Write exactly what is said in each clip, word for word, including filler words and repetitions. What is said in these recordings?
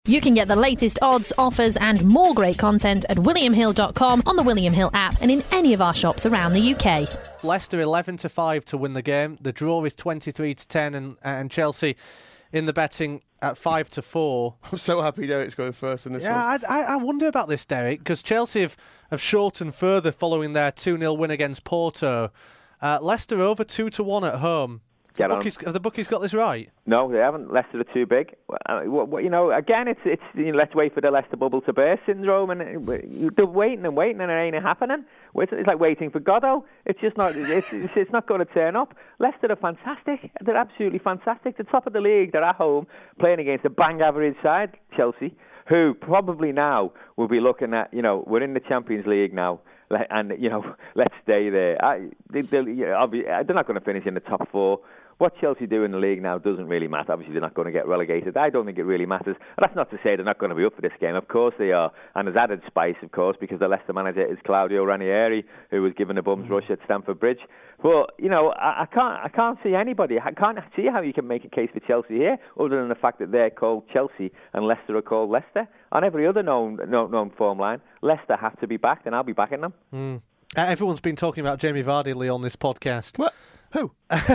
You can get the latest odds, offers and more great content at william hill dot com, on the William Hill app and in any of our shops around the U K. Leicester eleven to five to win the game. The draw is twenty-three to ten, and, and Chelsea in the betting at five to four. I'm so happy Derek's going first in this yeah, one. Yeah, I, I wonder about this, Derek, because Chelsea have, have shortened further following their two nil win against Porto. Uh, Leicester over two to one at home. Have the, bookies, have the bookies got this right? No, they haven't. Leicester are too big. Uh, you know, again, it's it's you know, let's wait for the Leicester bubble to burst syndrome, and they're waiting and waiting, and it ain't happening. It's, it's like waiting for Godot. It's just not. It's, it's, it's not going to turn up. Leicester are fantastic. They're absolutely fantastic. The top of the league. They're at home playing against a bang average side, Chelsea, who probably now will be looking at. You know, we're in the Champions League now. And, you know, let's stay there. I, they, you know, they're not going to finish in the top four. What Chelsea do in the league now doesn't really matter. Obviously, they're not going to get relegated. I don't think it really matters. And that's not to say they're not going to be up for this game. Of course they are. And there's added spice, of course, because the Leicester manager is Claudio Ranieri, who was given a bum's rush at Stamford Bridge. But, you know, I, I can't I can't see anybody. I can't see how you can make a case for Chelsea here, other than the fact that they're called Chelsea and Leicester are called Leicester. On every other known known, known form line, Leicester have to be backed, and I'll be backing them. Mm. Uh, everyone's been talking about Jamie Vardy, Lee, on this podcast. What? Who?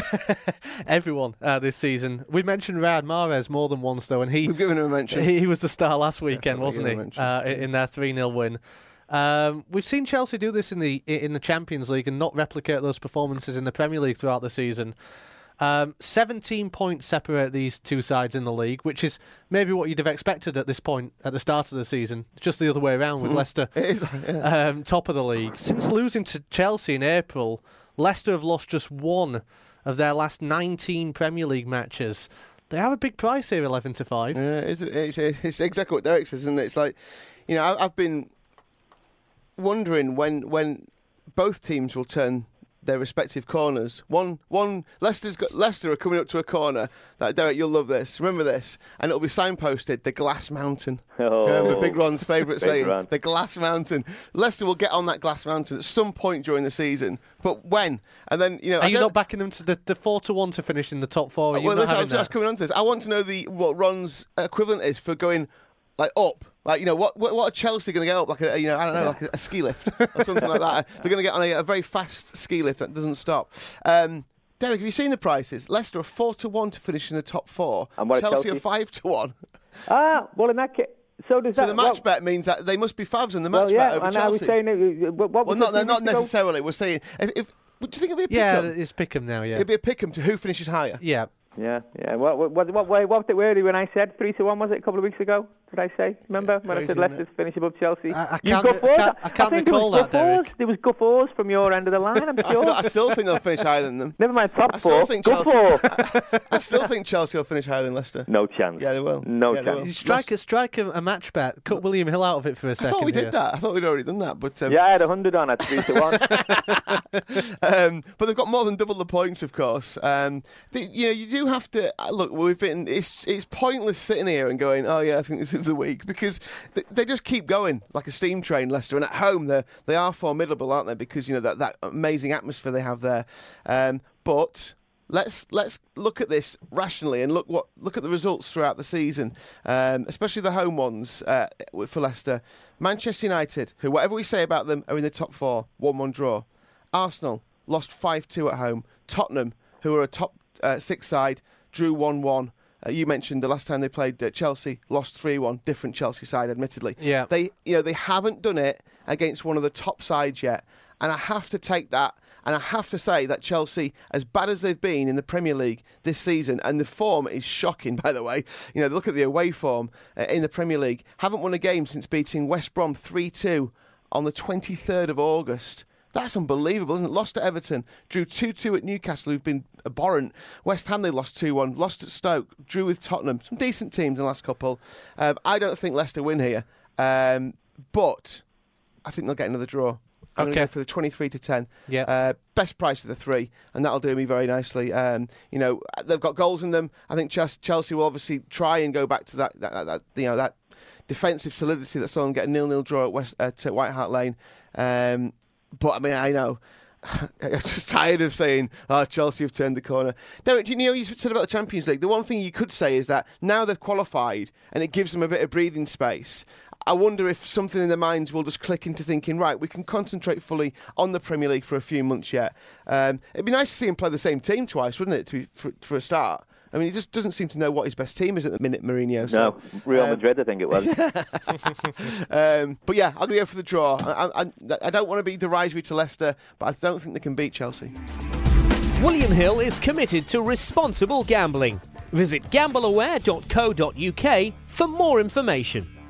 Everyone uh, this season. We mentioned Riyad Mahrez more than once, though, and he we've given him a mention. He, he was the star last weekend, Definitely wasn't he? Uh, in, in their three nil win. Um, we've seen Chelsea do this in the in the Champions League and not replicate those performances in the Premier League throughout the season. Um, seventeen points separate these two sides in the league, which is maybe what you'd have expected at this point at the start of the season. Just the other way around with Leicester it is, yeah. um, top of the league. Since losing to Chelsea in April, Leicester have lost just one of their last nineteen Premier League matches. They have a big price here, eleven to five. Yeah, it's, it's, it's exactly what Derek says, isn't it? It's like, you know, I've been wondering when when both teams will turn their respective corners. One, one Leicester's got, Leicester are coming up to a corner. That Derek, you'll love this. Remember this, and it'll be signposted: the Glass Mountain. Oh, Remember Big Ron's favourite Big saying, Ron. the Glass Mountain. Leicester will get on that Glass Mountain at some point during the season, but when? And then you know, are I you don't, not backing them to the, the four to one to finish in the top four? Are you well, not listen, I having was just that? coming on to this. I want to know the what Ron's equivalent is for going like up. Like, you know, what what, what are Chelsea going to get up? Like, a, you know, I don't know, like a, a ski lift or something like that. They're going to get on a, a very fast ski lift that doesn't stop. Um, Derek, have you seen the prices? Leicester are four to one to finish in the top four. And what Chelsea, Chelsea are five to one. Ah, well, in that case... So, does so that, the match well, bet means that they must be favs in the match well, yeah, bet over and Chelsea. I was saying, uh, what well, was not, it not ago? necessarily. We're saying, if, if do you think it'll be a Yeah, pick-em? it's Pickham now, yeah. It'll be a pick-em to who finishes higher. Yeah. Yeah, yeah. What, what, what, what, what, what were they when I said three to one? Was it a couple of weeks ago? Did I say? Remember when Crazy, I said isn't Leicester's it? finish above Chelsea? I, I You can't, guffaws? I can't, I can't I think recall there was that, Derek. guffaws. There was guffaws from your end of the line, I'm I sure. still, I still think they'll finish higher than them. Never mind top I still four. think Guffaw. Chelsea. I still think Chelsea will finish higher than Leicester. No chance. Yeah, they will. No Yeah, they chance. will. You strike, a, strike a, a match bet. Cut William Hill out of it for a I second. thought we here. did that. I thought we'd already done that. But um, Yeah, I had a hundred on at three to one. um, but they've got more than double the points, of course. Um, they, you know, you do have to uh, look. We've been. It's it's pointless sitting here and going, oh yeah, I think this is the week, because they, they just keep going like a steam train, Leicester. And at home, they they are formidable, aren't they? Because you know that, that amazing atmosphere they have there. Um, but let's let's look at this rationally and look what look at the results throughout the season, um, especially the home ones uh, for Leicester. Manchester United, who whatever we say about them, are in the top four, one one draw. Arsenal lost five two at home. Tottenham, who are a top uh, six side, drew one one. Uh, you mentioned the last time they played uh, Chelsea, lost three one. Different Chelsea side, admittedly. Yeah. They, you know, they haven't done it against one of the top sides yet, and I have to take that. And I have to say that Chelsea, as bad as they've been in the Premier League this season, and the form is shocking, by the way. You know, look at the away form uh, in the Premier League. Haven't won a game since beating West Brom three two on the twenty-third of August. That's unbelievable, isn't it? Lost to Everton, drew two two at Newcastle, who've been abhorrent. West Ham, they lost two one, lost at Stoke, drew with Tottenham. Some decent teams in the last couple. Um, I don't think Leicester win here, um, but I think they'll get another draw. I'm Okay. going to go for the twenty-three to ten. Yeah. Uh, best price of the three, and that'll do me very nicely. Um, you know, they've got goals in them. I think Chelsea will obviously try and go back to that, that, that, that you know, that defensive solidity that saw them get a nil-nil draw at, West, at White Hart Lane. Um, But I mean, I know I'm just tired of saying, oh, Chelsea have turned the corner. Derek, you know, you said about the Champions League. The one thing you could say is that now they've qualified and it gives them a bit of breathing space. I wonder if something in their minds will just click into thinking, right, we can concentrate fully on the Premier League for a few months yet. Um, it'd be nice to see him play the same team twice, wouldn't it, to be, for, for a start? I mean, he just doesn't seem to know what his best team is at the minute, Mourinho. So, no, Real um, Madrid, I think it was. um, but yeah, I'm going to go for the draw. I, I, I don't want to be derisory to Leicester, but I don't think they can beat Chelsea. William Hill is committed to responsible gambling. Visit gamble aware dot co dot uk for more information.